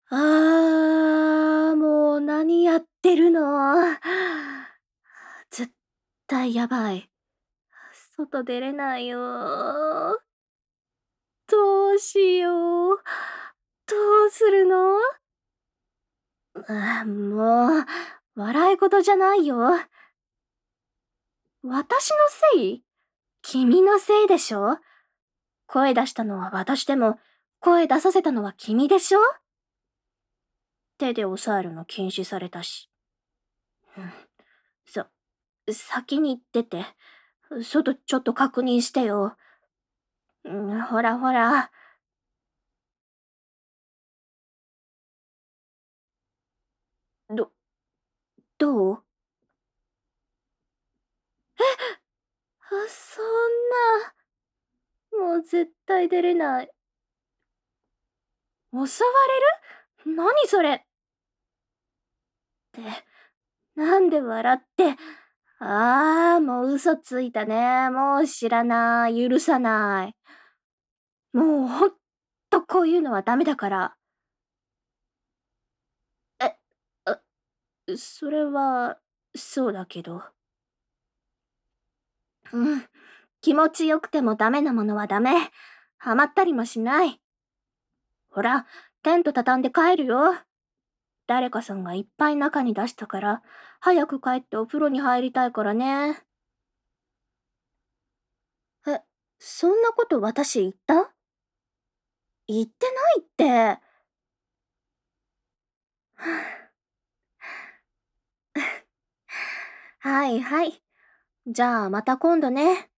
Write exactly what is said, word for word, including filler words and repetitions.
ああ、もう何やってるの。絶対やばい。外出れないよ。どうしよう。どうするの？あ、もう、笑い事じゃないよ。私のせい？君のせいでしょ。声出したのは私でも、声出させたのは君でしょ。手で押さえるの禁止されたし。うん、さ、先に行ってて。外ちょっと確認してよ。うん、ほらほら。ど、どう？え！あ、そんな。もう絶対出れない。襲われる？何それ？って、なんで笑って。ああ、もう嘘ついたね。もう知らない。許さない。もうほんとこういうのはダメだから。え、あ、それは、そうだけど。うん。気持ちよくてもダメなものはダメ。ハマったりもしない。ほら、テント畳んで帰るよ。誰かさんがいっぱい中に出したから、早く帰ってお風呂に入りたいからね。え、そんなこと私言った？言ってないって。はいはい。じゃあまた今度ね。